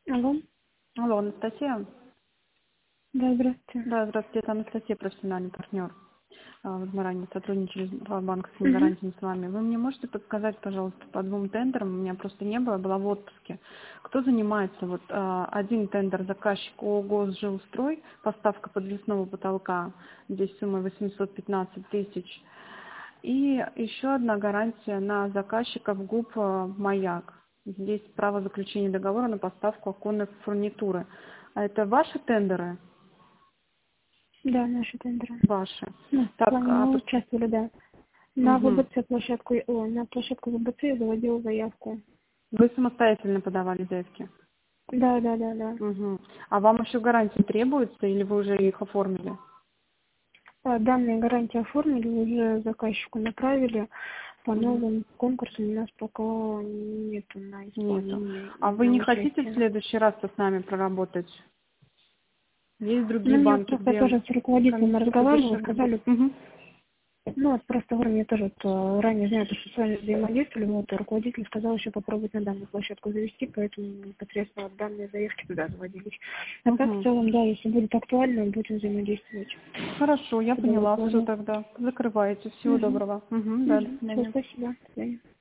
Алло. Алло, Анастасия? Да, здравствуйте. Да, здравствуйте, это Анастасия, профессиональный партнер. Вот мы ранее сотрудничали с банковскими Угу. гарантиями с вами. Вы мне можете подсказать, пожалуйста, по двум тендерам? У меня просто не было, была в отпуске. Кто занимается? Вот один тендер заказчик ООО «Госжилстрой», поставка подвесного потолка, здесь сумма 815 тысяч. И еще одна гарантия на заказчиков ГУП «Маяк». Здесь право заключения договора на поставку оконной фурнитуры. А это ваши тендеры? Да, наши тендеры. Ваши. Ну, с Так, вами мы участвовали, да. На мгм. ВБЦ площадку, на площадку ВБЦ я заводила заявку. Вы самостоятельно подавали заявки? Да, да, да, да. Мгм. А вам еще гарантии требуются или вы уже их оформили? Данные гарантии оформили, уже заказчику направили. По Мгм. новым конкурсам у нас пока нету на Нету. исполнение, А вы на не хотите в участие. следующий раз с нами проработать? Есть Ну, другие мне банки, просто где тоже с руководителем комиссия разговаривала, подешевле будет? сказали, Мгм. ну, вот просто говорю, мне тоже ранее знаю, что с вами взаимодействовали, вот, и руководитель сказал еще попробовать на данную площадку завести, поэтому непосредственно вот данные заявки туда заводились. А так, в Мгм. целом, да, если будет актуально, будем взаимодействовать, Хорошо, я подавать поняла. Все можно. тогда. Закрываете. Всего Угу. доброго. Мгм. Да, до Угу. Все, свидания. спасибо. До свидания.